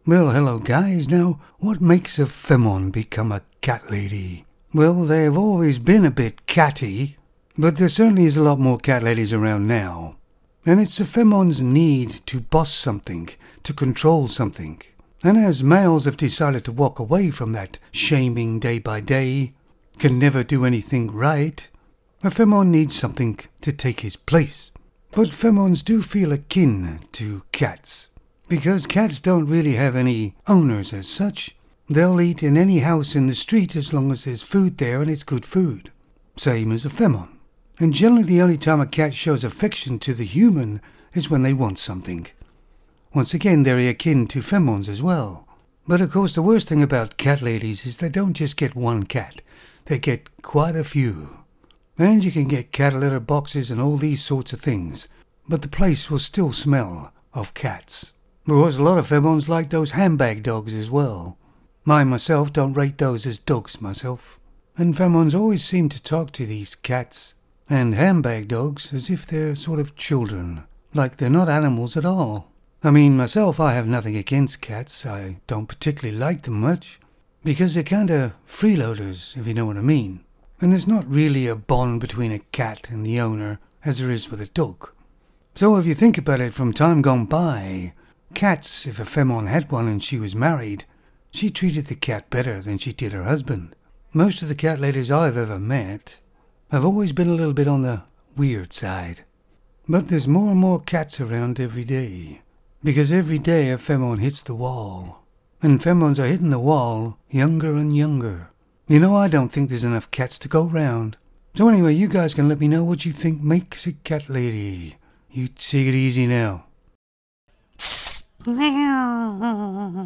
Well, hello guys. Now, what makes a femon become a cat lady? Well, they've always been a bit catty, but there certainly is a lot more cat ladies around now. And it's a femon's need to boss something, to control something. And as males have decided to walk away from that shaming day by day, can never do anything right, a femon needs something to take his place. But femons do feel akin to cats, because cats don't really have any owners as such. They'll eat in any house in the street as long as there's food there and it's good food. Same as a femon. And generally the only time a cat shows affection to the human is when they want something. Once again, they're akin to femons as well. But of course the worst thing about cat ladies is they don't just get one cat. They get quite a few. And you can get cat litter boxes and all these sorts of things. But the place will still smell of cats. Because a lot of femons like those handbag dogs as well. I myself don't rate those as dogs myself. And femons always seem to talk to these cats and handbag dogs as if they're sort of children. Like they're not animals at all. I mean, myself, I have nothing against cats. I don't particularly like them much. Because they're kind of freeloaders, if you know what I mean. And there's not really a bond between a cat and the owner as there is with a dog. So if you think about it from time gone by, cats, if a femon had one and she was married, she treated the cat better than she did her husband. Most of the cat ladies I've ever met have always been a little bit on the weird side. But there's more and more cats around every day. Because every day a femon hits the wall. And femons are hitting the wall younger and younger. You know, I don't think there's enough cats to go round. So anyway, you guys can let me know what you think makes a cat lady. You take it easy now.